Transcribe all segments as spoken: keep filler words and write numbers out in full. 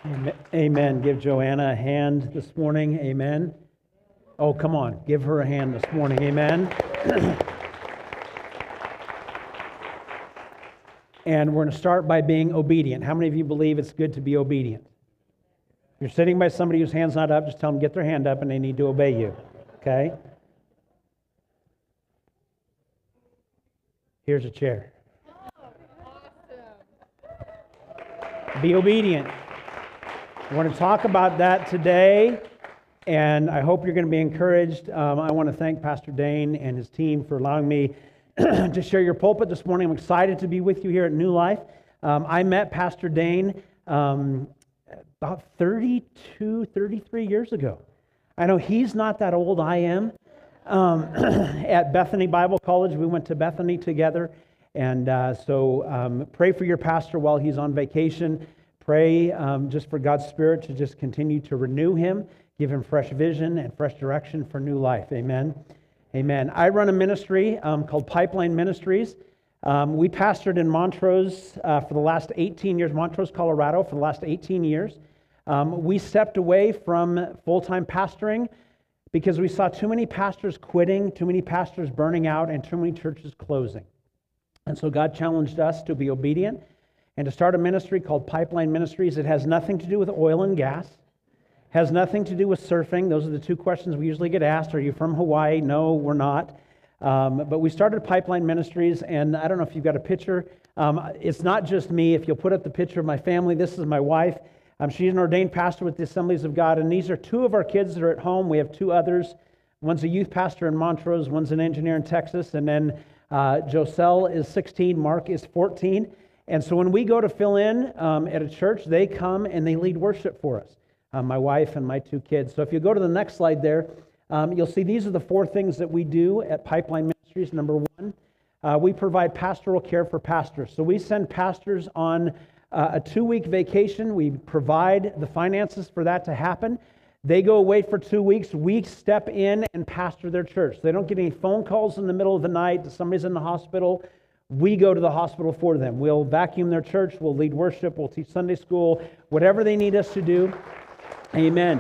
Amen. Amen. Give Joanna a hand this morning. Amen. Oh, come on. Give her a hand this morning. Amen. And we're going to start by being obedient. How many of you believe it's good to be obedient? If you're sitting by somebody whose hand's not up, just tell them to get their hand up and they need to obey you. Okay? Here's a chair. Be obedient. I want to talk about that today, and I hope you're going to be encouraged. Um, I want to thank Pastor Dane and his team for allowing me to share your pulpit this morning. I'm excited to be with you here at New Life. Um, I met Pastor Dane um, about thirty-two, thirty-three years ago. I know he's not that old, I am. Um, at Bethany Bible College, we went to Bethany together, and uh, so um, pray for your pastor while he's on vacation. Pray um, just for God's Spirit to just continue to renew him, give him fresh vision and fresh direction for new life. Amen. Amen. I run a ministry um, called Pipeline Ministries. Um, we pastored in Montrose uh, for the last eighteen years, Montrose, Colorado, for the last eighteen years. Um, we stepped away from full-time pastoring because we saw too many pastors quitting, too many pastors burning out, and too many churches closing. And so God challenged us to be obedient and to start a ministry called Pipeline Ministries. It has nothing to do with oil and gas, has nothing to do with surfing. Those are the two questions we usually get asked. Are you from Hawaii? No, we're not. Um, but we started Pipeline Ministries, and I don't know if you've got a picture. Um, it's not just me. If you'll put up the picture of my family, this is my wife. Um, she's an ordained pastor with the Assemblies of God, and these are two of our kids that are at home. We have two others. One's a youth pastor in Montrose, one's an engineer in Texas, and then uh, Joselle is sixteen, Mark is fourteen. And so when we go to fill in um, at a church, they come and they lead worship for us, uh, my wife and my two kids. So if you go to the next slide there, um, you'll see these are the four things that we do at Pipeline Ministries. Number one, uh, we provide pastoral care for pastors. So we send pastors on uh, a two-week vacation. We provide the finances for that to happen. They go away for two weeks. We step in and pastor their church. They don't get any phone calls in the middle of the night that somebody's in the hospital. We go to the hospital for them. We'll vacuum their church. We'll lead worship. We'll teach Sunday school. Whatever they need us to do. Amen.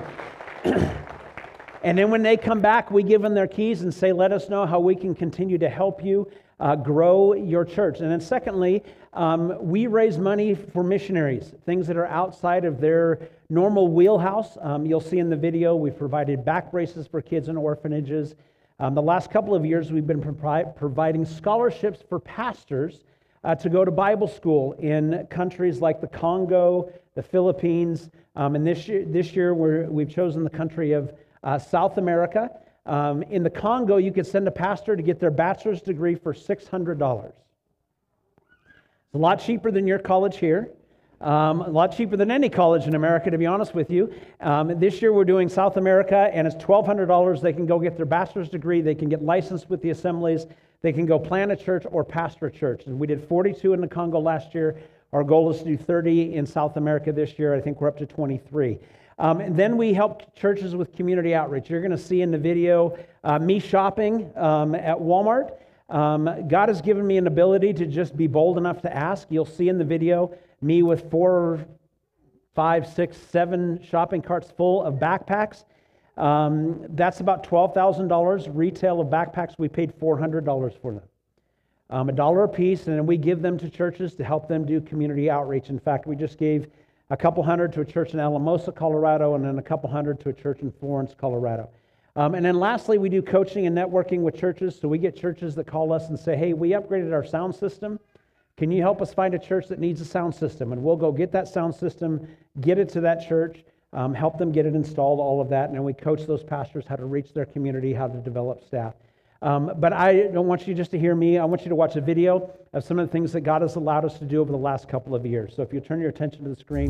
And then when they come back, we give them their keys and say, let us know how we can continue to help you uh, grow your church. And then secondly, um, we raise money for missionaries, things that are outside of their normal wheelhouse. Um, you'll see in the video, we've provided back braces for kids in orphanages. Um, the last couple of years, we've been pro- providing scholarships for pastors uh, to go to Bible school in countries like the Congo, the Philippines, um, and this year, this year we're, we've chosen the country of uh, South America. Um, in the Congo, you could send a pastor to get their bachelor's degree for six hundred dollars. It's a lot cheaper than your college here. Um, a lot cheaper than any college in America, to be honest with you. Um, this year we're doing South America, and it's twelve hundred dollars. They can go get their bachelor's degree. They can get licensed with the assemblies. They can go plant a church or pastor a church. And we did forty-two in the Congo last year. Our goal is to do thirty in South America this year. I think we're up to twenty-three. Um, and then we help churches with community outreach. You're going to see in the video uh, me shopping um, at Walmart. Um, God has given me an ability to just be bold enough to ask. You'll see in the video me with four, five, six, seven shopping carts full of backpacks. Um, that's about twelve thousand dollars retail of backpacks. We paid four hundred dollars for them. Um, a dollar a piece, and then we give them to churches to help them do community outreach. In fact, we just gave a couple hundred to a church in Alamosa, Colorado, and then a couple hundred to a church in Florence, Colorado. Um, and then lastly, we do coaching and networking with churches. So we get churches that call us and say, hey, we upgraded our sound system. Can you help us find a church that needs a sound system? And we'll go get that sound system, get it to that church, um, help them get it installed, all of that. And then we coach those pastors how to reach their community, how to develop staff. Um, but I don't want you just to hear me. I want you to watch a video of some of the things that God has allowed us to do over the last couple of years. So if you turn your attention to the screen.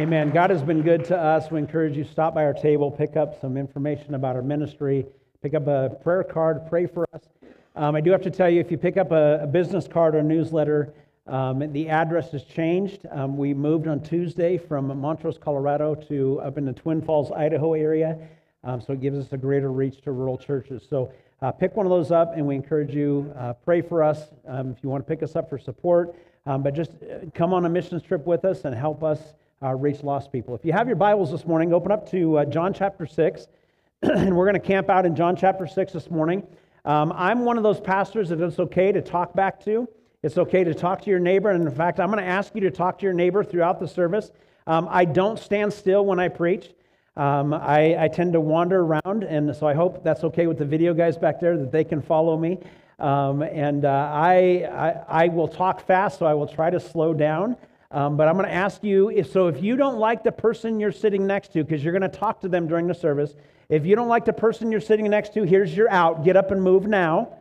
Amen. God has been good to us. We encourage you to stop by our table, pick up some information about our ministry, pick up a prayer card, pray for us. Um, I do have to tell you, if you pick up a, a business card or a newsletter, um, the address has changed. Um, we moved on Tuesday from Montrose, Colorado to up in the Twin Falls, Idaho area. Um, so it gives us a greater reach to rural churches. So uh, pick one of those up, and we encourage you, uh, pray for us um, if you want to pick us up for support. Um, but just come on a missions trip with us and help us uh, reach lost people. If you have your Bibles this morning, open up to uh, John chapter six, and we're going to camp out in John chapter six this morning. Um, I'm one of those pastors that it's okay to talk back to. It's okay to talk to your neighbor, and in fact, I'm going to ask you to talk to your neighbor throughout the service. Um, I don't stand still when I preach. Um, I, I tend to wander around, and so I hope that's okay with the video guys back there, that they can follow me. Um, and uh, I, I I will talk fast, so I will try to slow down. Um, but I'm going to ask you, if so if you don't like the person you're sitting next to, because you're going to talk to them during the service, if you don't like the person you're sitting next to, here's your out. Get up and move now.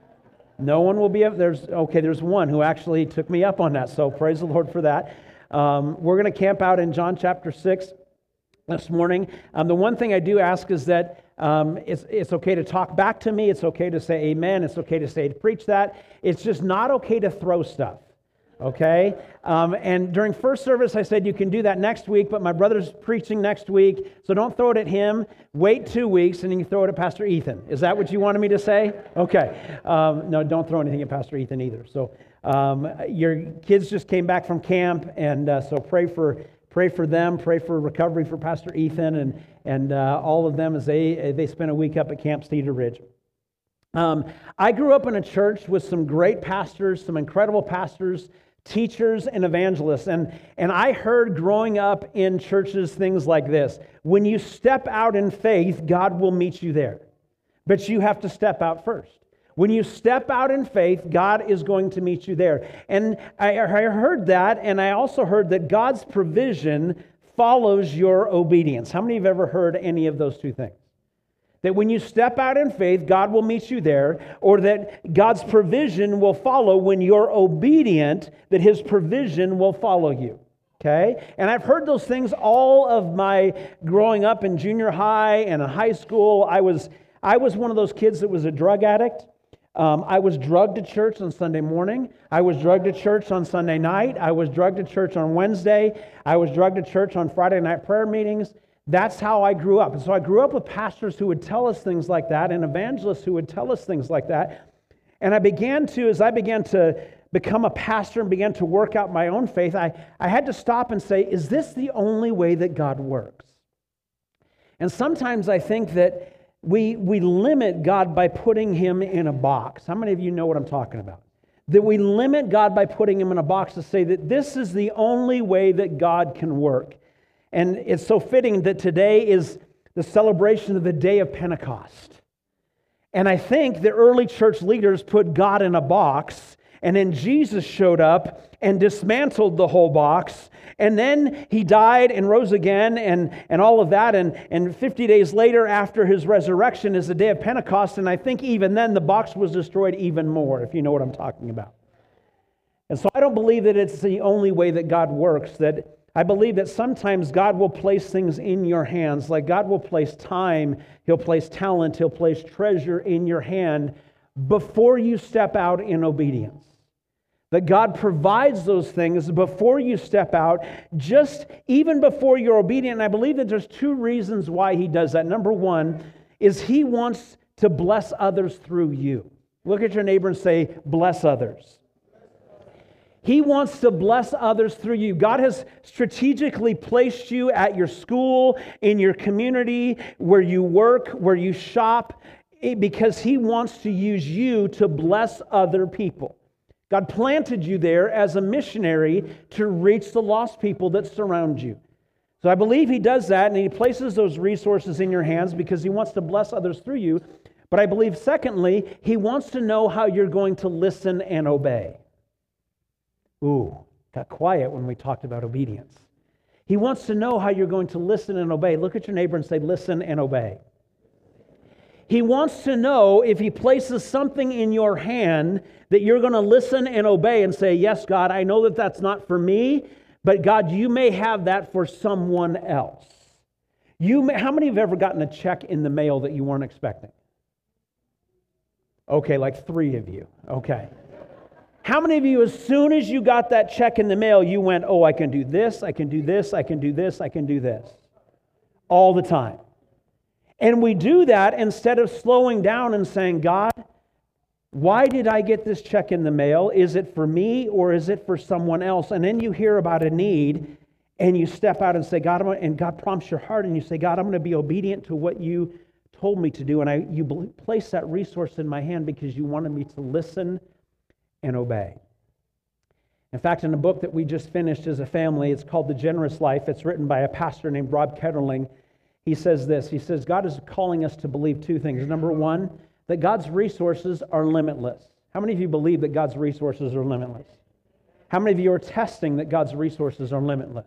No one will be up. There's okay. There's one who actually took me up on that. So praise the Lord for that. Um, we're going to camp out in John chapter six this morning. Um, the one thing I do ask is that um, it's it's okay to talk back to me. It's okay to say amen. It's okay to say to preach that. It's just not okay to throw stuff. Okay? Um, and during first service, I said you can do that next week, but my brother's preaching next week, so don't throw it at him. Wait two weeks, and then you throw it at Pastor Ethan. Is that what you wanted me to say? Okay. Um, no, don't throw anything at Pastor Ethan either. So um, your kids just came back from camp, and uh, so pray for pray for them. Pray for recovery for Pastor Ethan and and uh, all of them as they they spent a week up at Camp Cedar Ridge. Um, I grew up in a church with some great pastors, some incredible pastors, teachers and evangelists. And, and I heard growing up in churches things like this. When you step out in faith, God will meet you there. But you have to step out first. When you step out in faith, God is going to meet you there. And I, I heard that, and I also heard that God's provision follows your obedience. How many have ever heard any of those two things? That when you step out in faith, God will meet you there, or that God's provision will follow when you're obedient, that His provision will follow you. Okay? And I've heard those things all of my growing up in junior high and in high school. I was I was one of those kids that was a drug addict. Um, I was drugged to church on Sunday morning. I was drugged to church on Sunday night. I was drugged to church on Wednesday. I was drugged to church on Friday night prayer meetings. That's how I grew up. And so I grew up with pastors who would tell us things like that and evangelists who would tell us things like that. And I began to, as I began to become a pastor and began to work out my own faith, I, I had to stop and say, is this the only way that God works? And sometimes I think that we, we limit God by putting Him in a box. How many of you know what I'm talking about? That we limit God by putting Him in a box to say that this is the only way that God can work. And it's so fitting that today is the celebration of the day of Pentecost. And I think the early church leaders put God in a box, and then Jesus showed up and dismantled the whole box, and then He died and rose again and, and all of that. And, and fifty days later after His resurrection is the day of Pentecost, and I think even then the box was destroyed even more, if you know what I'm talking about. And so I don't believe that it's the only way that God works, that I believe that sometimes God will place things in your hands, like God will place time, He'll place talent, He'll place treasure in your hand before you step out in obedience. That God provides those things before you step out, just even before you're obedient. And I believe that there's two reasons why He does that. Number one is He wants to bless others through you. Look at your neighbor and say, bless others. He wants to bless others through you. God has strategically placed you at your school, in your community, where you work, where you shop, because He wants to use you to bless other people. God planted you there as a missionary to reach the lost people that surround you. So I believe He does that, and He places those resources in your hands because He wants to bless others through you. But I believe, secondly, He wants to know how you're going to listen and obey. Ooh, got quiet when we talked about obedience. He wants to know how you're going to listen and obey. Look at your neighbor and say, listen and obey. He wants to know if He places something in your hand that you're going to listen and obey and say, yes, God, I know that that's not for me, But God, you may have that for someone else. You may, how many have ever gotten a check in the mail that you weren't expecting? Okay, like three of you. Okay. How many of you, as soon as you got that check in the mail, you went, oh, I can do this, I can do this, I can do this, I can do this. All the time. And we do that instead of slowing down and saying, God, why did I get this check in the mail? Is it for me or is it for someone else? And then you hear about a need and you step out and say, God, I'm gonna, and God prompts your heart and you say, God, I'm going to be obedient to what you told me to do. And I, you place that resource in my hand because you wanted me to listen and obey. In fact, in a book that we just finished as a family, it's called The Generous Life. It's written by a pastor named Rob Ketterling. He says this, he says, God is calling us to believe two things. Number one, that God's resources are limitless. How many of you believe that God's resources are limitless? How many of you are testing that God's resources are limitless?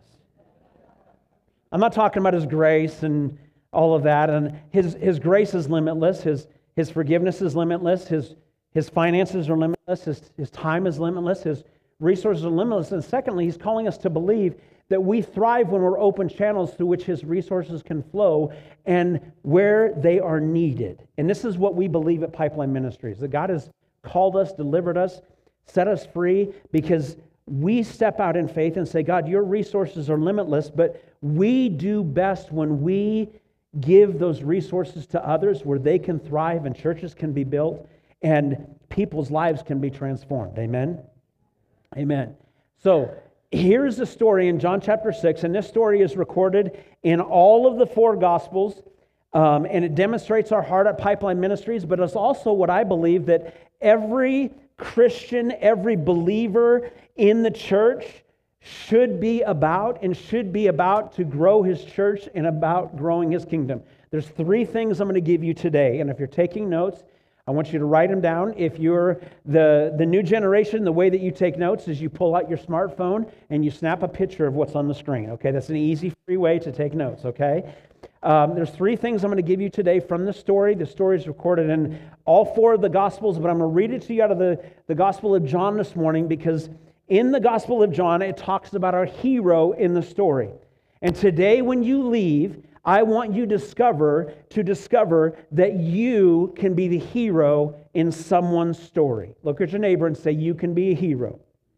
I'm not talking about His grace and all of that. And His, his grace is limitless. His, his forgiveness is limitless. His, his finances are limitless. His, his time is limitless. His resources are limitless. And secondly, He's calling us to believe that we thrive when we're open channels through which His resources can flow and where they are needed. And this is what we believe at Pipeline Ministries, that God has called us, delivered us, set us free because we step out in faith and say, God, your resources are limitless, but we do best when we give those resources to others where they can thrive and churches can be built and people's lives can be transformed. Amen? Amen. So, here's the story in John chapter six, and this story is recorded in all of the four Gospels, um, and it demonstrates our heart at Pipeline Ministries, but it's also what I believe that every Christian, every believer in the church should be about, and should be about to grow his church and about growing His kingdom. There's three things I'm going to give you today, and if you're taking notes, I want you to write them down. If you're the, the new generation, the way that you take notes is you pull out your smartphone and you snap a picture of what's on the screen, okay? That's an easy, free way to take notes, okay? Um, there's three things I'm going to give you today from the story. The story is recorded in all four of the Gospels, but I'm going to read it to you out of the, the Gospel of John this morning because in the Gospel of John, it talks about our hero in the story. And today when you leave, I want you discover to discover that you can be the hero in someone's story. Look at your neighbor and say, you can be a hero.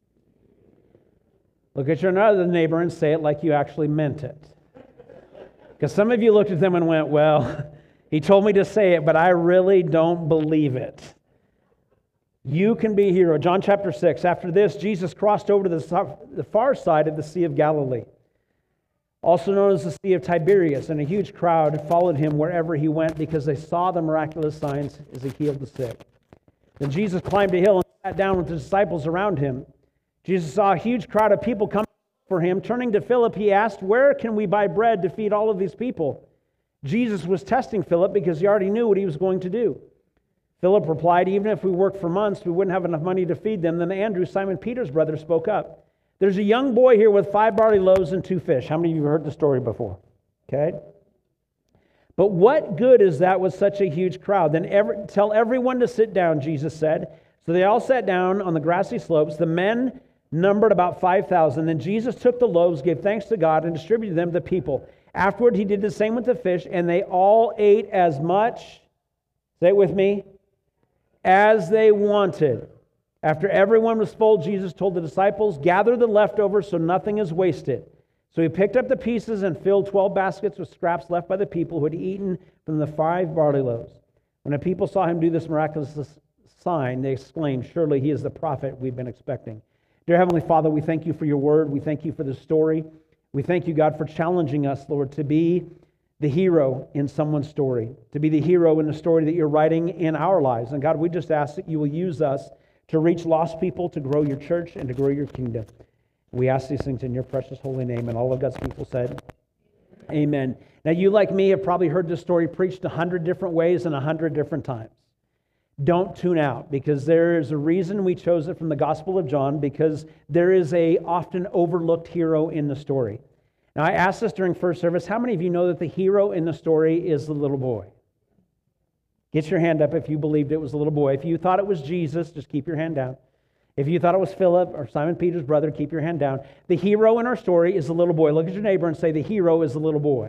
Look at your other neighbor and say it like you actually meant it. Because some of you looked at them and went, well, he told me to say it, but I really don't believe it. You can be a hero. John chapter six. After this, Jesus crossed over to the, the far side of the Sea of Galilee, also known as the Sea of Tiberias, and a huge crowd followed Him wherever He went because they saw the miraculous signs as He healed the sick. Then Jesus climbed a hill and sat down with the disciples around Him. Jesus saw a huge crowd of people coming for Him. Turning to Philip, He asked, where can we buy bread to feed all of these people? Jesus was testing Philip because he already knew what he was going to do. Philip replied, even if we worked for months, we wouldn't have enough money to feed them. Then Andrew, Simon Peter's brother, spoke up. There's a young boy here with five barley loaves and two fish. How many of you have heard the story before? Okay. But what good is that with such a huge crowd? Then every, tell everyone to sit down, Jesus said. So they all sat down on the grassy slopes. The men numbered about five thousand. Then Jesus took the loaves, gave thanks to God, and distributed them to the people. Afterward, He did the same with the fish, and they all ate as much, say it with me, as they wanted. After everyone was full, Jesus told the disciples, gather the leftovers so nothing is wasted. So He picked up the pieces and filled twelve baskets with scraps left by the people who had eaten from the five barley loaves. When the people saw Him do this miraculous sign, they exclaimed, surely He is the prophet we've been expecting. Dear Heavenly Father, we thank You for Your word. We thank You for the story. We thank You, God, for challenging us, Lord, to be the hero in someone's story, to be the hero in the story that You're writing in our lives. And God, we just ask that You will use us to reach lost people, to grow Your church, and to grow Your kingdom. We ask these things in Your precious holy name, and all of God's people said, amen. Now, you, like me, have probably heard this story preached a hundred different ways and a hundred different times. Don't tune out, because there is a reason we chose it from the Gospel of John, because there is a often overlooked hero in the story. Now, I asked this during first service, how many of you know that the hero in the story is the little boy? Get your hand up if you believed it was a little boy. If you thought it was Jesus, just keep your hand down. If you thought it was Philip or Simon Peter's brother, keep your hand down. The hero in our story is the little boy. Look at your neighbor and say, the hero is the little boy.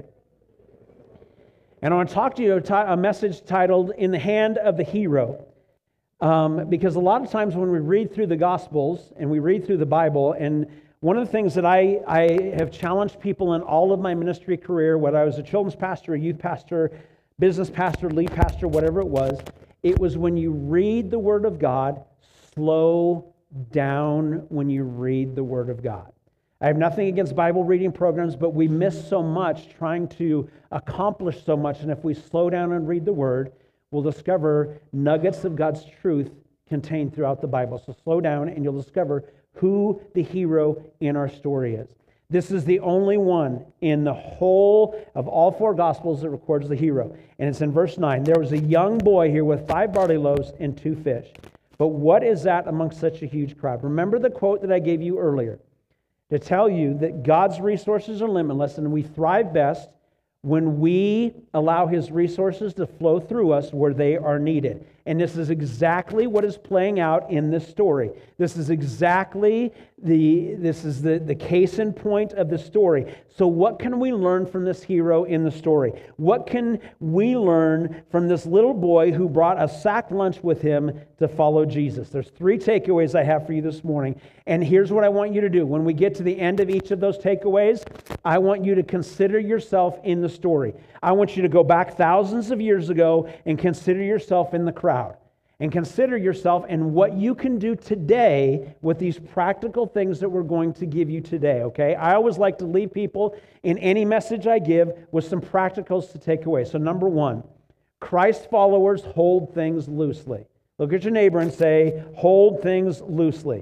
And I want to talk to you a message titled, In the Hand of the Hero. Um, because a lot of times when we read through the Gospels and we read through the Bible, and one of the things that I, I have challenged people in all of my ministry career, whether I was a children's pastor, a youth pastor, business pastor, lead pastor, whatever it was, it was when you read the Word of God, slow down when you read the Word of God. I have nothing against Bible reading programs, but we miss so much trying to accomplish so much, and if we slow down and read the Word, we'll discover nuggets of God's truth contained throughout the Bible. So slow down and you'll discover who the hero in our story is. This is the only one in the whole of all four Gospels that records the hero. And it's in verse nine. There was a young boy here with five barley loaves and two fish. But what is that amongst such a huge crowd? Remember the quote that I gave you earlier to tell you that God's resources are limitless and we thrive best when we allow His resources to flow through us where they are needed. And this is exactly what is playing out in this story. This is exactly the, this is the, the case in point of the story. So what can we learn from this hero in the story? What can we learn from this little boy who brought a sack lunch with him to follow Jesus? There's three takeaways I have for you this morning. And here's what I want you to do. When we get to the end of each of those takeaways, I want you to consider yourself in the story. I want you to go back thousands of years ago and consider yourself in the crowd. And consider yourself and what you can do today with these practical things that we're going to give you today, okay? I always like to leave people in any message I give with some practicals to take away. So number one, Christ followers hold things loosely. Look at your neighbor and say, hold things loosely.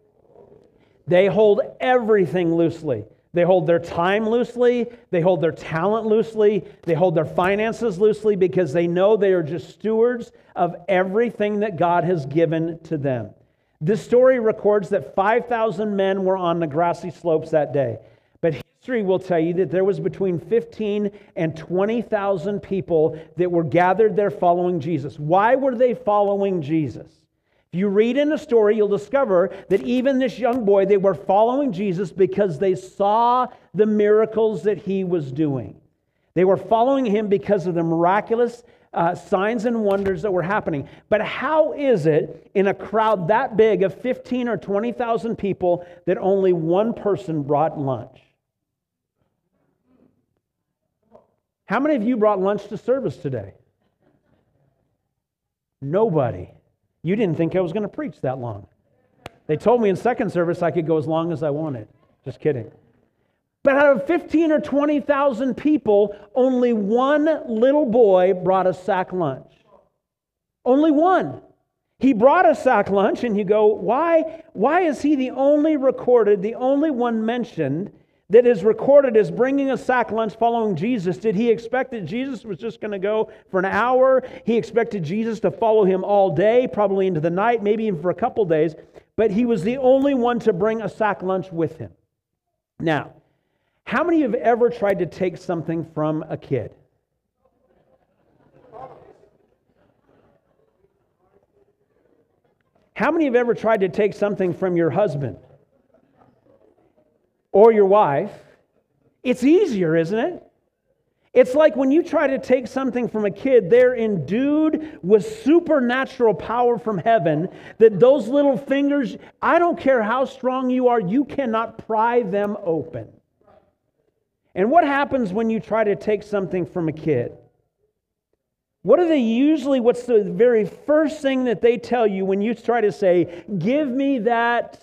They hold everything loosely. They hold their time loosely. They hold their talent loosely. They hold their finances loosely because they know they are just stewards of everything that God has given to them. This story records that five thousand men were on the grassy slopes that day. But history will tell you that there was between fifteen and twenty thousand people that were gathered there following Jesus. Why were they following Jesus? If you read in the story, you'll discover that even this young boy, they were following Jesus because they saw the miracles that He was doing. They were following Him because of the miraculous uh, signs and wonders that were happening. But how is it in a crowd that big of fifteen or twenty thousand people that only one person brought lunch? How many of you brought lunch to service today? Nobody. You didn't think I was going to preach that long. They told me in second service I could go as long as I wanted. Just kidding. But out of fifteen or twenty thousand people, only one little boy brought a sack lunch. Only one. He brought a sack lunch, and you go, why, why is he the only recorded, the only one mentioned that is recorded as bringing a sack lunch following Jesus? Did he expect that Jesus was just going to go for an hour? He expected Jesus to follow him all day, probably into the night, maybe even for a couple days. But he was the only one to bring a sack lunch with him. Now, how many have ever tried to take something from a kid? How many have ever tried to take something from your husband? Or your wife? It's easier, isn't it? It's like when you try to take something from a kid, they're endued with supernatural power from heaven, that those little fingers, I don't care how strong you are, you cannot pry them open. And what happens when you try to take something from a kid? What are they usually, what's the very first thing that they tell you when you try to say, give me that?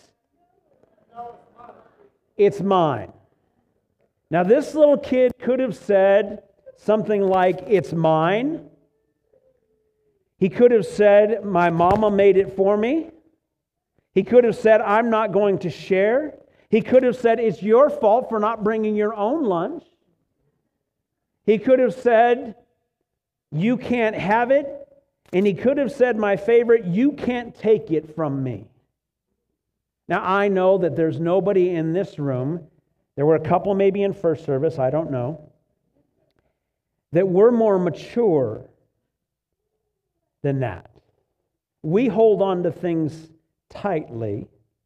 It's mine. Now, this little kid could have said something like, it's mine. He could have said, my mama made it for me. He could have said, I'm not going to share. He could have said, it's your fault for not bringing your own lunch. He could have said, you can't have it. And he could have said, my favorite, you can't take it from me. Now, I know that there's nobody in this room, there were a couple maybe in first service, I don't know, that we're more mature than that. We hold on to things tightly.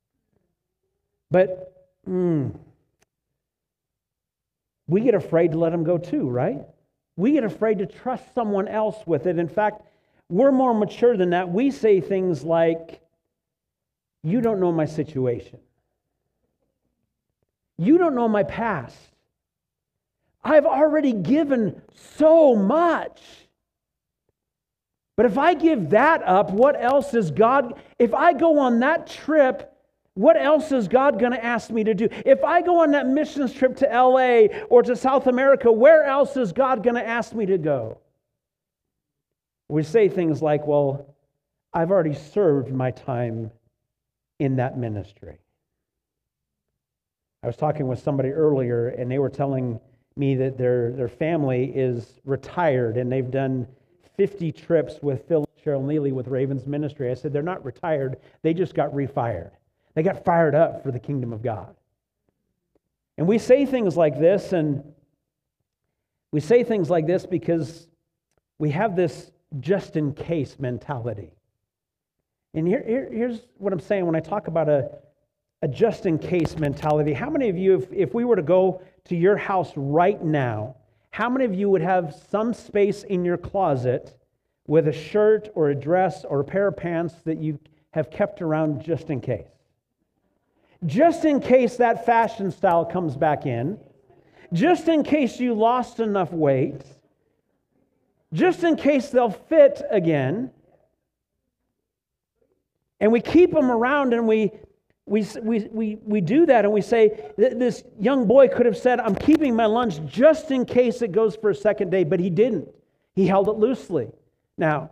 But mm, we get afraid to let them go too, right? We get afraid to trust someone else with it. In fact, we're more mature than that. We say things like, you don't know my situation. You don't know my past. I've already given so much. But if I give that up, what else is God? If I go on that trip, what else is God going to ask me to do? If I go on that missions trip to L A or to South America, where else is God going to ask me to go? We say things like, well, I've already served my time in that ministry. I was talking with somebody earlier, and they were telling me that their, their family is retired, and they've done fifty trips with Phil and Cheryl Neely with Ravens Ministry. I said, they're not retired, they just got refired. They got fired up for the kingdom of God. And we say things like this, and we say things like this because we have this just-in-case mentality. And here, here, here's what I'm saying when I talk about a, a just-in-case mentality. How many of you, if, if we were to go to your house right now, how many of you would have some space in your closet with a shirt or a dress or a pair of pants that you have kept around just in case? Just in case that fashion style comes back in. Just in case you lost enough weight. Just in case they'll fit again. And we keep them around, and we we we we, we do that, and we say, this young boy could have said, I'm keeping my lunch just in case it goes for a second day, but he didn't. He held it loosely. Now,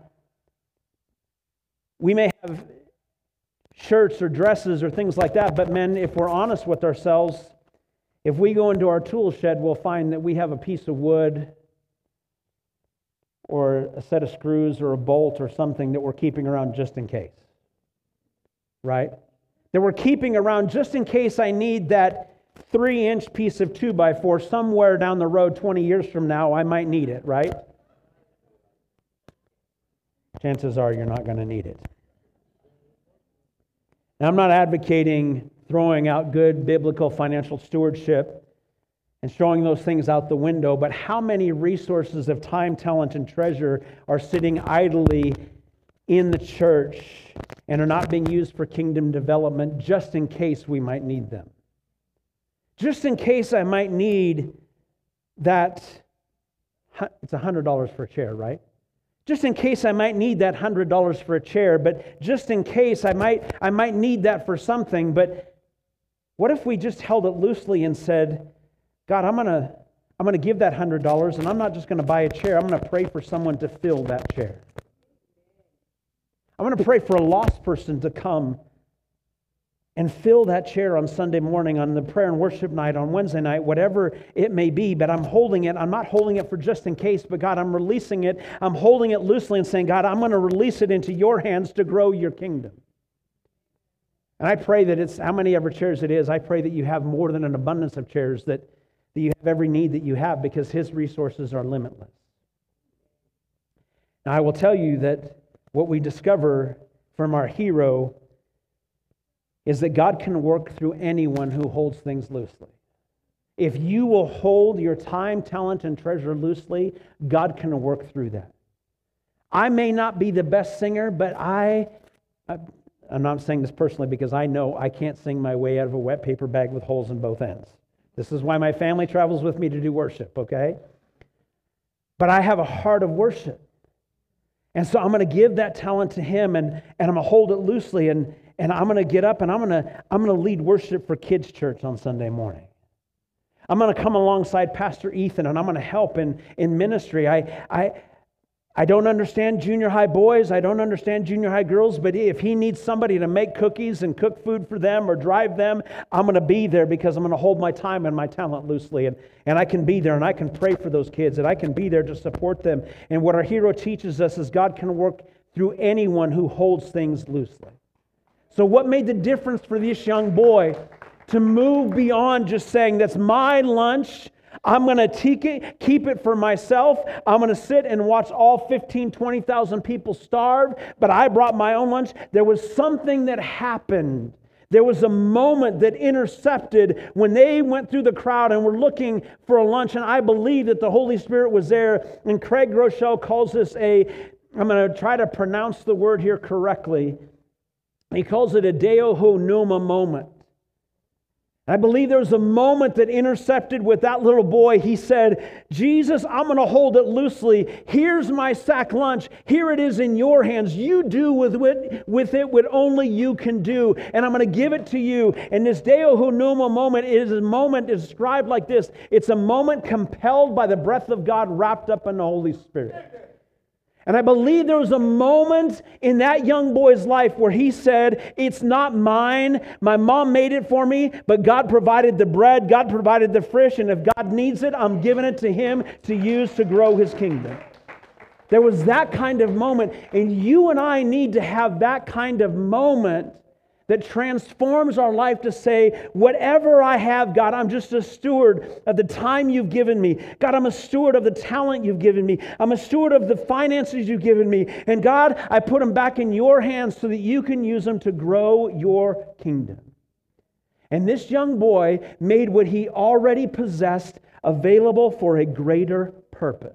we may have shirts or dresses or things like that, but men, if we're honest with ourselves, if we go into our tool shed, we'll find that we have a piece of wood or a set of screws or a bolt or something that we're keeping around just in case. Right? That we're keeping around just in case I need that three-inch piece of two by four somewhere down the road twenty years from now. I might need it, right? Chances are you're not going to need it. Now, I'm not advocating throwing out good biblical financial stewardship and throwing those things out the window, but how many resources of time, talent, and treasure are sitting idly in the church and are not being used for kingdom development just in case we might need them? Just in case I might need that, it's one hundred dollars for a chair, right? Just in case I might need that one hundred dollars for a chair, but just in case I might I might need that for something, but what if we just held it loosely and said, God, I'm going to I'm going to give that one hundred dollars, and I'm not just going to buy a chair, I'm going to pray for someone to fill that chair. I'm going to pray for a lost person to come and fill that chair on Sunday morning, on the prayer and worship night, on Wednesday night, whatever it may be, but I'm holding it. I'm not holding it for just in case, but God, I'm releasing it. I'm holding it loosely and saying, God, I'm going to release it into your hands to grow your kingdom. And I pray that it's, how many ever chairs it is, I pray that you have more than an abundance of chairs, that, that you have every need that you have, because His resources are limitless. Now, I will tell you that what we discover from our hero is that God can work through anyone who holds things loosely. If you will hold your time, talent, and treasure loosely, God can work through that. I may not be the best singer, but I, I'm not saying this personally because I know I can't sing my way out of a wet paper bag with holes in both ends. This is why my family travels with me to do worship, okay? But I have a heart of worship. And so I'm going to give that talent to Him, and, and I'm going to hold it loosely, and, and I'm going to get up and I'm going to I'm going to lead worship for kids' church on Sunday morning. I'm going to come alongside Pastor Ethan, and I'm going to help in, in ministry. I, I, I don't understand junior high boys. I don't understand junior high girls, but if he needs somebody to make cookies and cook food for them or drive them, I'm going to be there because I'm going to hold my time and my talent loosely. And, and I can be there, and I can pray for those kids, and I can be there to support them. And what our hero teaches us is God can work through anyone who holds things loosely. So what made the difference for this young boy to move beyond just saying, that's my lunch, I'm going to keep it for myself. I'm going to sit and watch all fifteen, twenty thousand people starve, but I brought my own lunch. There was something that happened. There was a moment that intercepted when they went through the crowd and were looking for a lunch, and I believe that the Holy Spirit was there. And Craig Groeschel calls this a, I'm going to try to pronounce the word here correctly. He calls it a Deo ho pneuma moment. I believe there was a moment that intercepted with that little boy. He said, Jesus, I'm going to hold it loosely. Here's my sack lunch. Here it is in your hands. You do with it, with it what only you can do. And I'm going to give it to you. And this Deo ho pneuma moment is a moment described like this. It's a moment compelled by the breath of God wrapped up in the Holy Spirit. And I believe there was a moment in that young boy's life where he said, it's not mine. My mom made it for me, but God provided the bread. God provided the fish. And if God needs it, I'm giving it to Him to use to grow His kingdom. There was that kind of moment. And you and I need to have that kind of moment that transforms our life to say, whatever I have, God, I'm just a steward of the time you've given me. God, I'm a steward of the talent you've given me. I'm a steward of the finances you've given me. And God, I put them back in your hands so that you can use them to grow your kingdom. And this young boy made what he already possessed available for a greater purpose.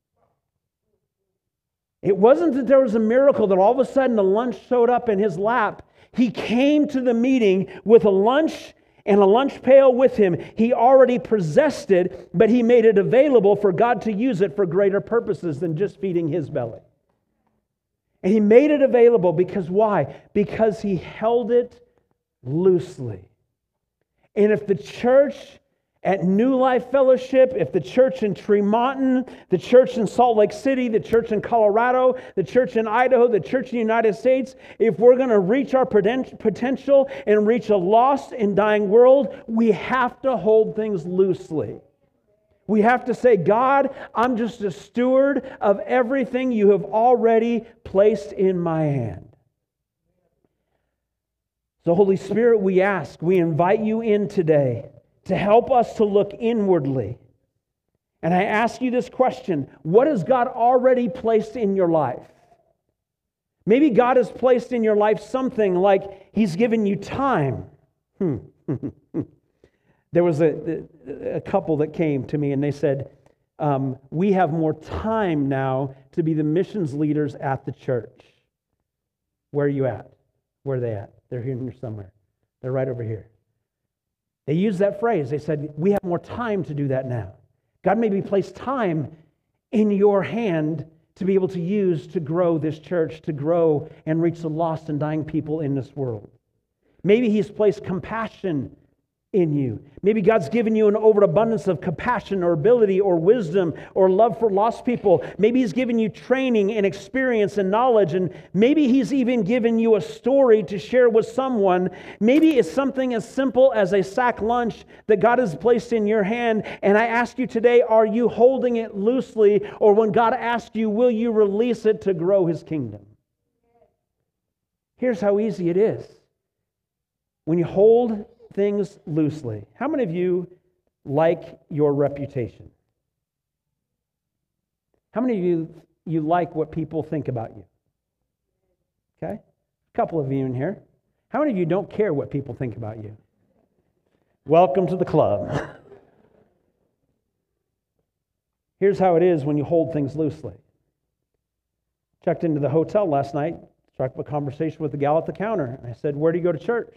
It wasn't that there was a miracle that all of a sudden the lunch showed up in his lap. He came to the meeting with a lunch and a lunch pail with him. He already possessed it, but he made it available for God to use it for greater purposes than just feeding his belly. And he made it available because why? Because he held it loosely. And if the church at New Life Fellowship, if the church in Tremonton, the church in Salt Lake City, the church in Colorado, the church in Idaho, the church in the United States, if we're going to reach our potential and reach a lost and dying world, we have to hold things loosely. We have to say, God, I'm just a steward of everything you have already placed in my hand. So, Holy Spirit, we ask, we invite you in today to help us to look inwardly. And I ask you this question: what has God already placed in your life? Maybe God has placed in your life something like He's given you time. Hmm. There was a, a couple that came to me and they said, um, we have more time now to be the missions leaders at the church. Where are you at? Where are they at? They're here somewhere. They're right over here. They used that phrase. They said, we have more time to do that now. God maybe placed time in your hand to be able to use to grow this church, to grow and reach the lost and dying people in this world. Maybe He's placed compassion in you. Maybe God's given you an overabundance of compassion or ability or wisdom or love for lost people. Maybe He's given you training and experience and knowledge, and maybe He's even given you a story to share with someone. Maybe it's something as simple as a sack lunch that God has placed in your hand, and I ask you today, are you holding it loosely, or when God asks you, will you release it to grow His kingdom? Here's how easy it is. When you hold things loosely. How many of you like your reputation? How many of you you like what people think about you? Okay? A couple of you in here. How many of you don't care what people think about you? Welcome to the club. Here's how it is when you hold things loosely. Checked into the hotel last night, struck up a conversation with the gal at the counter. And I said, where do you go to church?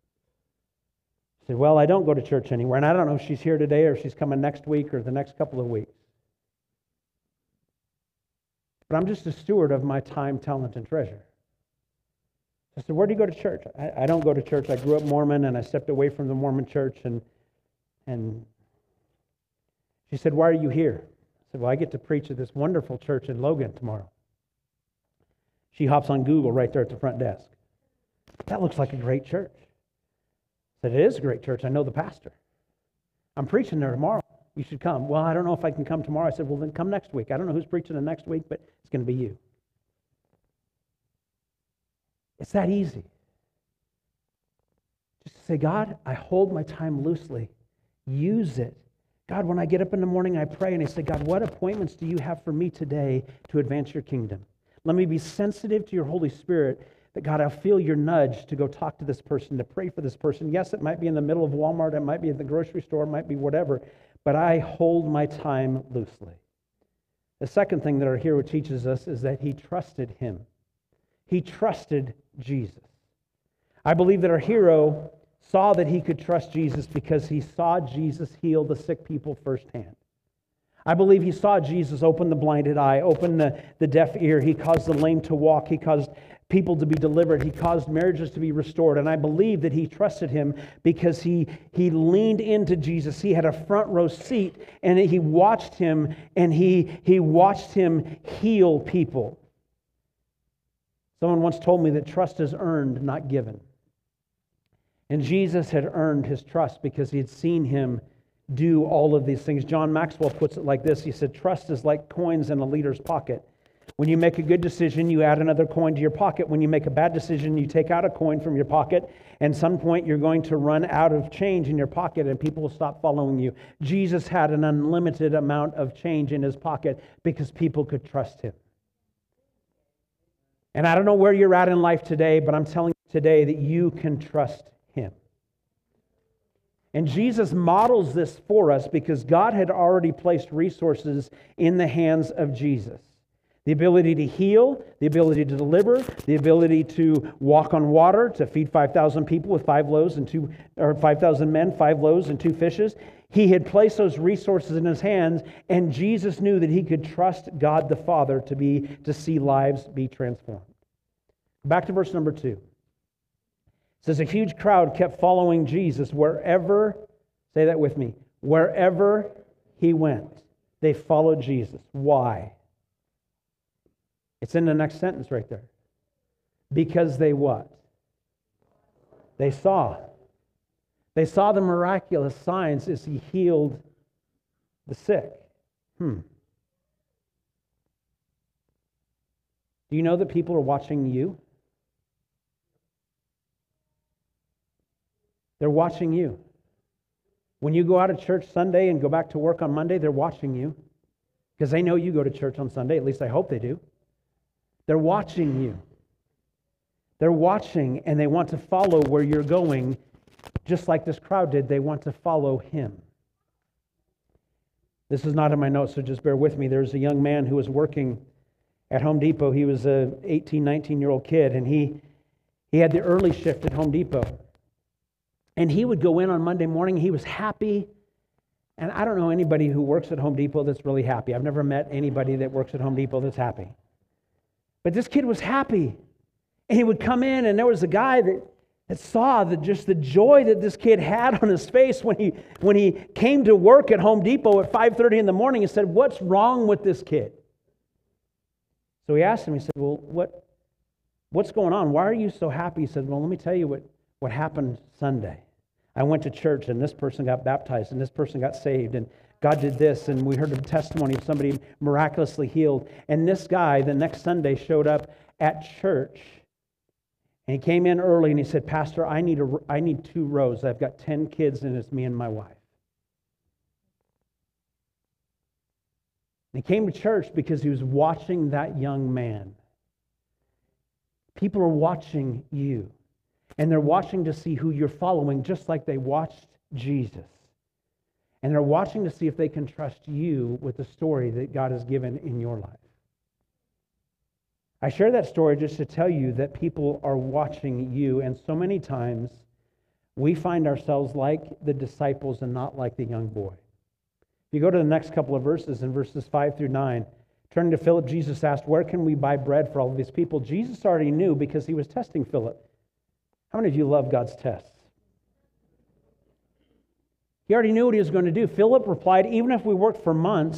I said, well, I don't go to church anywhere, and I don't know if she's here today or if she's coming next week or the next couple of weeks. But I'm just a steward of my time, talent, and treasure. I said, where do you go to church? I, I don't go to church. I grew up Mormon, and I stepped away from the Mormon church. And, and she said, why are you here? I said, well, I get to preach at this wonderful church in Logan tomorrow. She hops on Google right there at the front desk. That looks like a great church. I said, it is a great church. I know the pastor. I'm preaching there tomorrow. You should come. Well, I don't know if I can come tomorrow. I said, well, then come next week. I don't know who's preaching the next week, but it's going to be you. It's that easy. Just to say, God, I hold my time loosely. Use it God, when I get up in the morning, I pray and I say, God, what appointments do you have for me today to advance your kingdom? Let me be sensitive to your Holy Spirit, that God, I'll feel your nudge to go talk to this person, to pray for this person. Yes, it might be in the middle of Walmart, it might be at the grocery store, it might be whatever, but I hold my time loosely. The second thing that our hero teaches us is that he trusted him. He trusted Jesus. I believe that our hero saw that he could trust Jesus because he saw Jesus heal the sick people firsthand. I believe he saw Jesus open the blinded eye, open the, the deaf ear. He caused the lame to walk. He caused people to be delivered. He caused marriages to be restored. And I believe that he trusted him because he, he leaned into Jesus. He had a front row seat and he watched him and he, he watched him heal people. Someone once told me that trust is earned, not given. And Jesus had earned his trust because he had seen him do all of these things. John Maxwell puts it like this. He said, trust is like coins in a leader's pocket. When you make a good decision, you add another coin to your pocket. When you make a bad decision, you take out a coin from your pocket. And at some point, you're going to run out of change in your pocket and people will stop following you. Jesus had an unlimited amount of change in his pocket because people could trust him. And I don't know where you're at in life today, but I'm telling you today that you can trust him. And Jesus models this for us because God had already placed resources in the hands of Jesus. The ability to heal, the ability to deliver, the ability to walk on water, to feed five thousand people with five loaves and two, or five thousand men, five loaves and two fishes. He had placed those resources in his hands, and Jesus knew that he could trust God the Father to be to see lives be transformed. Back to verse number two. It says, a huge crowd kept following Jesus wherever, say that with me, wherever he went. They followed Jesus. Why? It's in the next sentence right there. Because they what? They saw. They saw the miraculous signs as he healed the sick. Hmm. Do you know that people are watching you? They're watching you. When you go out of church Sunday and go back to work on Monday, they're watching you because they know you go to church on Sunday. At least I hope they do. They're watching you. They're watching and they want to follow where you're going, just like this crowd did. They want to follow him. This is not in my notes, so just bear with me. There's a young man who was working at Home Depot. He was an eighteen, nineteen-year-old kid, and he, he had the early shift at Home Depot. And he would go in on Monday morning. He was happy. And I don't know anybody who works at Home Depot that's really happy. I've never met anybody that works at Home Depot that's happy. But this kid was happy. And he would come in, and there was a guy that, that saw the, just the joy that this kid had on his face when he, when he came to work at Home Depot at five thirty in the morning and said, what's wrong with this kid? So he asked him, he said, well, what, what's going on? Why are you so happy? He said, well, let me tell you what, what happened Sunday. I went to church and this person got baptized and this person got saved and God did this, and we heard a testimony of somebody miraculously healed. And this guy the next Sunday showed up at church and he came in early and he said, Pastor, I need a, I need two rows. I've got ten kids and it's me and my wife. And he came to church because he was watching that young man. People are watching you. And they're watching to see who you're following, just like they watched Jesus. And they're watching to see if they can trust you with the story that God has given in your life. I share that story just to tell you that people are watching you, and so many times we find ourselves like the disciples and not like the young boy. If you go to the next couple of verses, in verses five through nine, turning to Philip, Jesus asked, where can we buy bread for all of these people? Jesus already knew because he was testing Philip. How many of you love God's tests? He already knew what he was going to do. Philip replied, even if we worked for months,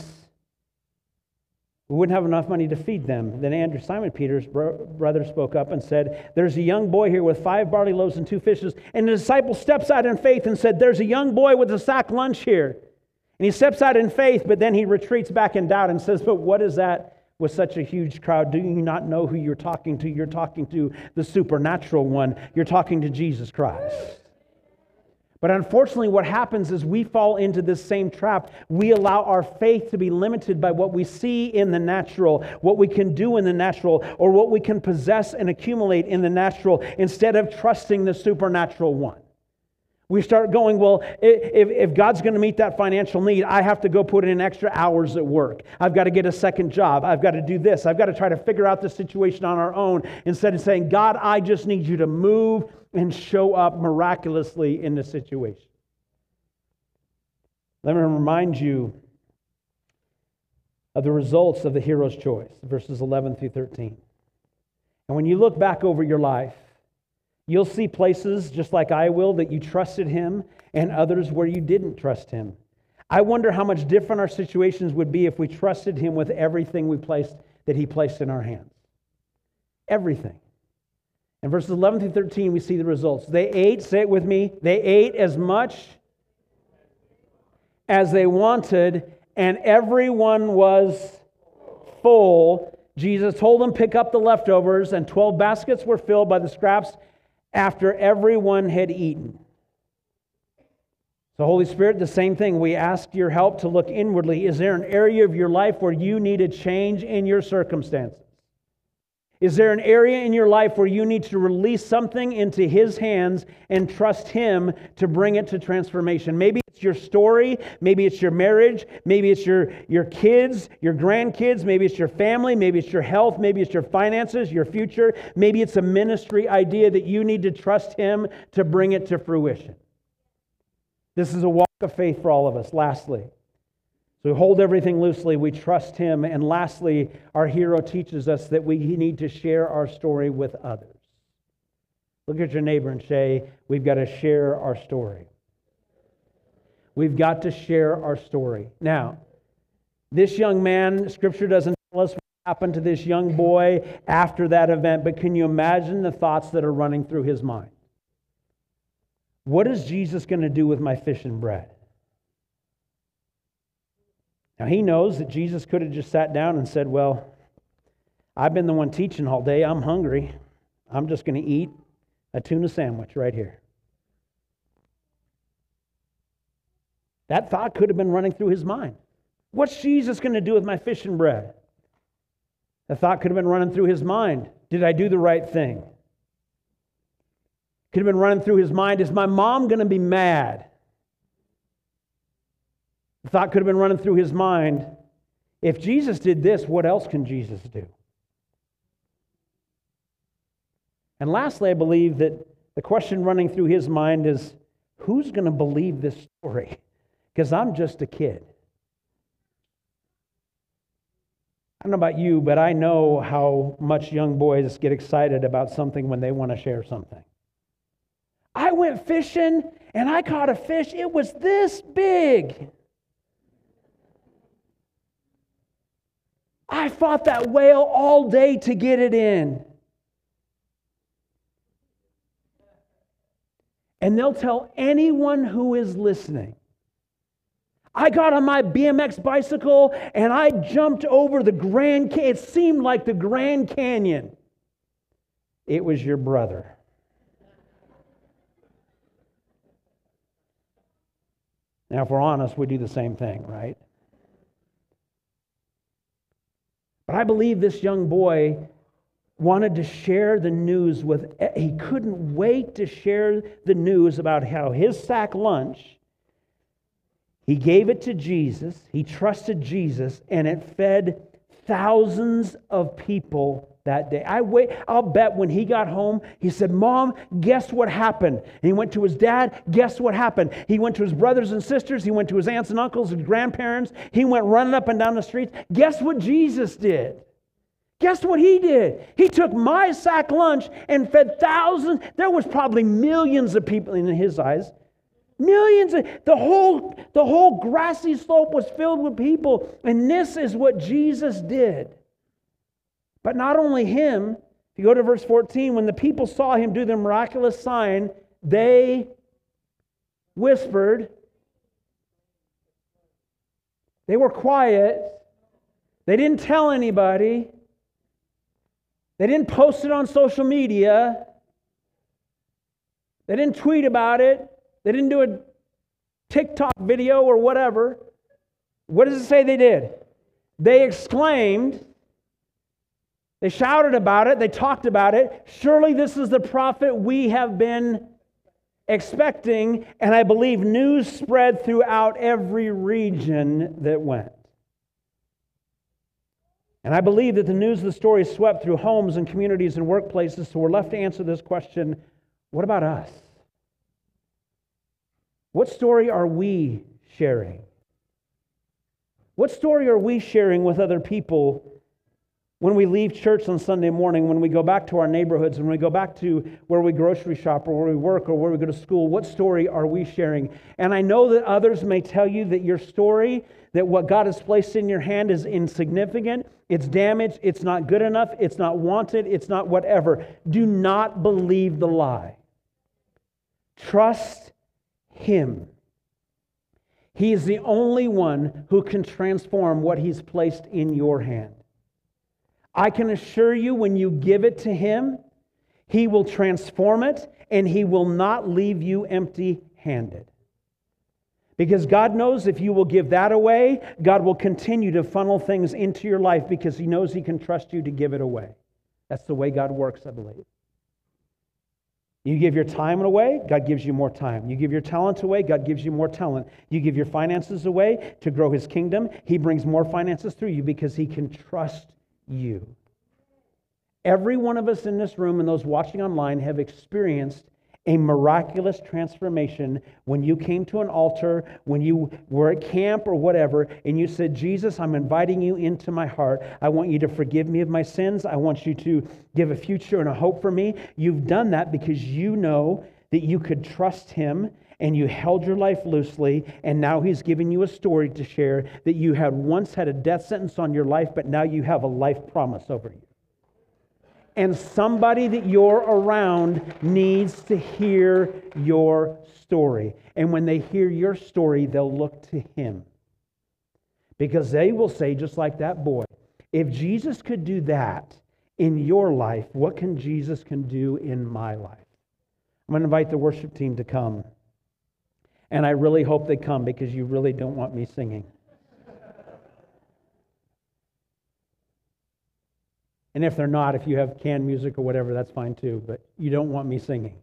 we wouldn't have enough money to feed them. Then Andrew, Simon Peter's brother, spoke up and said, there's a young boy here with five barley loaves and two fishes. And the disciple steps out in faith and said, there's a young boy with a sack lunch here. And he steps out in faith, but then he retreats back in doubt and says, but what is that with such a huge crowd? Do you not know who you're talking to? You're talking to the supernatural one. You're talking to Jesus Christ. But unfortunately, what happens is we fall into this same trap. We allow our faith to be limited by what we see in the natural, what we can do in the natural, or what we can possess and accumulate in the natural, instead of trusting the supernatural one. We start going, well, if, if God's going to meet that financial need, I have to go put in extra hours at work. I've got to get a second job. I've got to do this. I've got to try to figure out the situation on our own, instead of saying, God, I just need you to move and show up miraculously in the situation. Let me remind you of the results of the hero's choice, verses eleven through thirteen. And when you look back over your life, you'll see places, just like I will, that you trusted Him, and others where you didn't trust Him. I wonder how much different our situations would be if we trusted Him with everything we placed that He placed in our hands. Everything. In verses eleven through thirteen, we see the results. They ate, say it with me, they ate as much as they wanted, and everyone was full. Jesus told them, pick up the leftovers, and twelve baskets were filled by the scraps after everyone had eaten. So, Holy Spirit, the same thing. We ask your help to look inwardly. Is there an area of your life where you need a change in your circumstances? Is there an area in your life where you need to release something into His hands and trust Him to bring it to transformation? Maybe it's your story, maybe it's your marriage, maybe it's your, your kids, your grandkids, maybe it's your family, maybe it's your health, maybe it's your finances, your future, maybe it's a ministry idea that you need to trust Him to bring it to fruition. This is a walk of faith for all of us. Lastly, so we hold everything loosely, we trust Him, and lastly, our hero teaches us that we need to share our story with others. Look at your neighbor and say, we've got to share our story. We've got to share our story. Now, this young man, Scripture doesn't tell us what happened to this young boy after that event, but can you imagine the thoughts that are running through his mind? What is Jesus going to do with my fish and bread? Now, he knows that Jesus could have just sat down and said, well, I've been the one teaching all day. I'm hungry. I'm just going to eat a tuna sandwich right here. That thought could have been running through his mind. What's Jesus going to do with my fish and bread? The thought could have been running through his mind. Did I do the right thing? Could have been running through his mind, is my mom going to be mad? The thought could have been running through his mind, if Jesus did this, what else can Jesus do? And lastly, I believe that the question running through his mind is, who's going to believe this story? Because I'm just a kid. I don't know about you, but I know how much young boys get excited about something when they want to share something. I went fishing and I caught a fish. It was this big. I fought that whale all day to get it in. And they'll tell anyone who is listening. I got on my B M X bicycle and I jumped over the Grand Canyon. It seemed like the Grand Canyon. It was your brother. Now, if we're honest, we do the same thing, right? But I believe this young boy wanted to share the news with, he couldn't wait to share the news about how his sack lunch, he gave it to Jesus, he trusted Jesus, and it fed thousands of people that day. I wait, I'll bet when he got home, he said, Mom, guess what happened? And he went to his dad, guess what happened? He went to his brothers and sisters, he went to his aunts and uncles and grandparents, he went running up and down the streets. Guess what Jesus did? Guess what he did? He took my sack lunch and fed thousands. There was probably millions of people in his eyes. Millions of, the whole, the whole grassy slope was filled with people. And this is what Jesus did. But not only him, if you go to verse fourteen, when the people saw him do the miraculous sign, they whispered. They were quiet. They didn't tell anybody. They didn't post it on social media. They didn't tweet about it. They didn't do a TikTok video or whatever. What does it say they did? They exclaimed, they shouted about it, they talked about it. Surely this is the prophet we have been expecting. And I believe news spread throughout every region that went. And I believe that the news of the story swept through homes and communities and workplaces. So we're left to answer this question, what about us? What story are we sharing? What story are we sharing with other people when we leave church on Sunday morning, when we go back to our neighborhoods, when we go back to where we grocery shop or where we work or where we go to school? What story are we sharing? And I know that others may tell you that your story, that what God has placed in your hand is insignificant, it's damaged, it's not good enough, it's not wanted, it's not whatever. Do not believe the lie. Trust Him. He is the only one who can transform what He's placed in your hand. I can assure you, when you give it to Him, He will transform it and He will not leave you empty-handed. Because God knows if you will give that away, God will continue to funnel things into your life because He knows He can trust you to give it away. That's the way God works, I believe. You give your time away, God gives you more time. You give your talent away, God gives you more talent. You give your finances away to grow His kingdom, He brings more finances through you because He can trust you. Every one of us in this room and those watching online have experienced a miraculous transformation when you came to an altar, when you were at camp or whatever, and you said, Jesus, I'm inviting you into my heart. I want you to forgive me of my sins. I want you to give a future and a hope for me. You've done that because you know that you could trust Him and you held your life loosely, and now He's giving you a story to share that you had once had a death sentence on your life, but now you have a life promise over you. And somebody that you're around needs to hear your story. And when they hear your story, they'll look to Him. Because they will say, just like that boy, if Jesus could do that in your life, what can Jesus can do in my life? I'm going to invite the worship team to come. And I really hope they come because you really don't want me singing. And if they're not, if you have canned music or whatever, that's fine too. But you don't want me singing.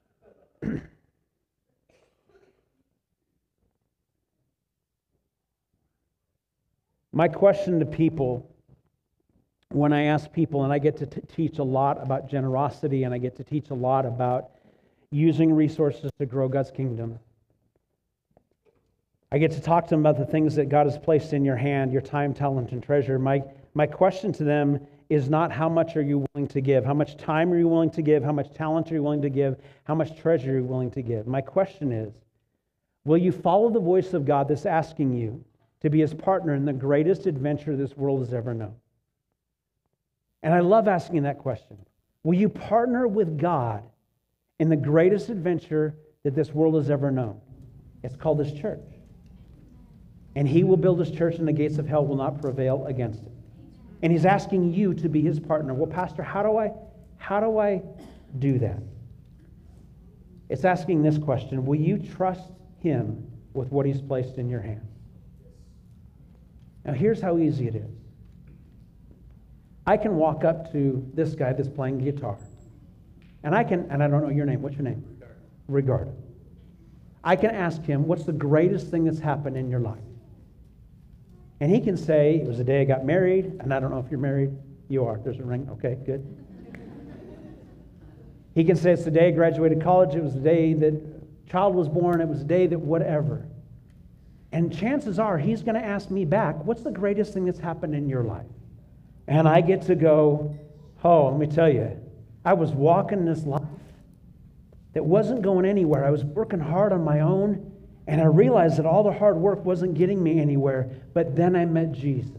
My question to people, when I ask people, and I get to t- teach a lot about generosity, and I get to teach a lot about using resources to grow God's kingdom. I get to talk to them about the things that God has placed in your hand, your time, talent, and treasure. My, my question to them is not how much are you willing to give, how much time are you willing to give, how much talent are you willing to give, how much treasure are you willing to give. My question is, will you follow the voice of God that's asking you to be His partner in the greatest adventure this world has ever known? And I love asking that question. Will you partner with God in the greatest adventure that this world has ever known? It's called His church. And He will build His church and the gates of hell will not prevail against it. And He's asking you to be His partner. Well, Pastor, how do I, how do I do that? It's asking this question. Will you trust Him with what He's placed in your hand? Now, here's how easy it is. I can walk up to this guy that's playing guitar. And I can, and I don't know your name. What's your name? Ricardo. I can ask him, what's the greatest thing that's happened in your life? And he can say, it was the day I got married, and I don't know if you're married. You are. There's a ring. Okay, good. He can say, it's the day I graduated college. It was the day that a child was born. It was the day that whatever. And chances are he's going to ask me back, what's the greatest thing that's happened in your life? And I get to go, oh, let me tell you, I was walking this life that wasn't going anywhere. I was working hard on my own. And I realized that all the hard work wasn't getting me anywhere, but then I met Jesus.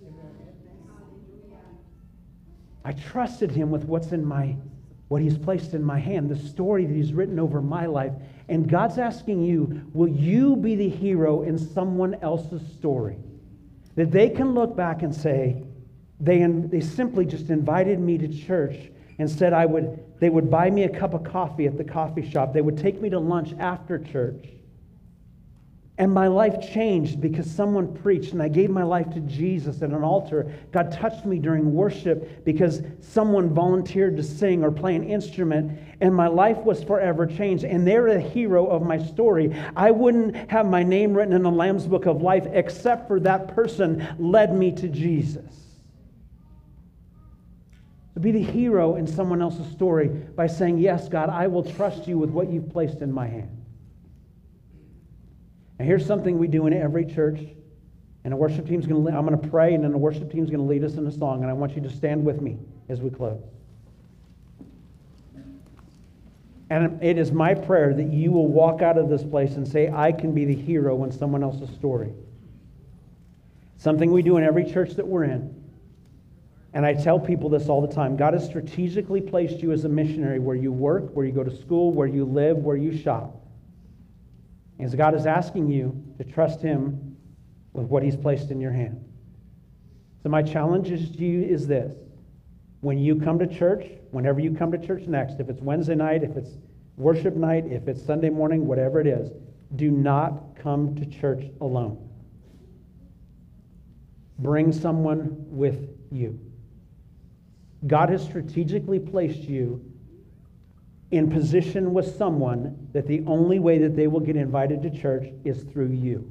I trusted Him with what's in my, what He's placed in my hand, the story that He's written over my life. And God's asking you, will you be the hero in someone else's story? That they can look back and say, they, they simply just invited me to church Instead, I would, they would buy me a cup of coffee at the coffee shop. They would take me to lunch after church. And my life changed because someone preached, and I gave my life to Jesus at an altar. God touched me during worship because someone volunteered to sing or play an instrument, and my life was forever changed. And they're the hero of my story. I wouldn't have my name written in the Lamb's Book of Life except for that person led me to Jesus. So be the hero in someone else's story by saying, yes, God, I will trust you with what you've placed in my hand. And here's something we do in every church. And the worship team's going to, I'm going to pray, and then the worship team's going to lead us in a song. And I want you to stand with me as we close. And it is my prayer that you will walk out of this place and say, I can be the hero in someone else's story. Something we do in every church that we're in. And I tell people this all the time. God has strategically placed you as a missionary where you work, where you go to school, where you live, where you shop. As God is asking you to trust Him with what He's placed in your hand. So my challenge is to you is this. When you come to church, whenever you come to church next, if it's Wednesday night, if it's worship night, if it's Sunday morning, whatever it is, do not come to church alone. Bring someone with you. God has strategically placed you in position with someone that the only way that they will get invited to church is through you.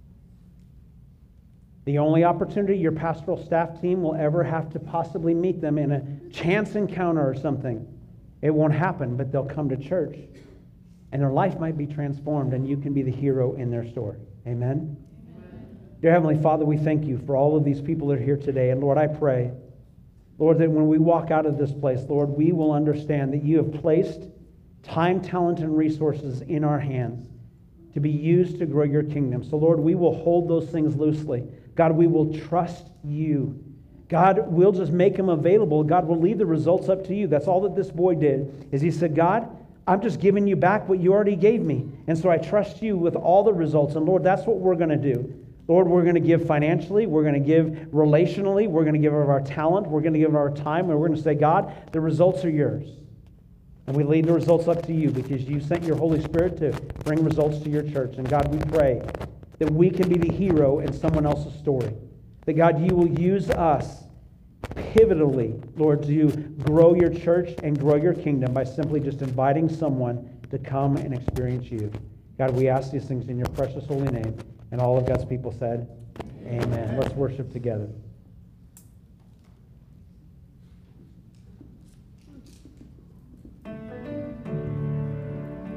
The only opportunity your pastoral staff team will ever have to possibly meet them in a chance encounter or something, it won't happen, but they'll come to church and their life might be transformed and you can be the hero in their story. Amen? Amen. Dear Heavenly Father, we thank you for all of these people that are here today. And Lord, I pray, Lord, that when we walk out of this place, Lord, we will understand that you have placed time, talent, and resources in our hands to be used to grow your kingdom. So, Lord, we will hold those things loosely. God, we will trust you. God, we'll just make them available. God, will leave the results up to you. That's all that this boy did, is he said, God, I'm just giving you back what you already gave me. And so I trust you with all the results. And Lord, that's what we're going to do. Lord, we're going to give financially, we're going to give relationally, we're going to give of our talent, we're going to give of our time, and we're going to say, God, the results are yours. And we leave the results up to you because you sent your Holy Spirit to bring results to your church. And God, we pray that we can be the hero in someone else's story. That God, you will use us pivotally, Lord, to grow your church and grow your kingdom by simply just inviting someone to come and experience you. God, we ask these things in your precious holy name. And all of God's people said, amen. Let's worship together.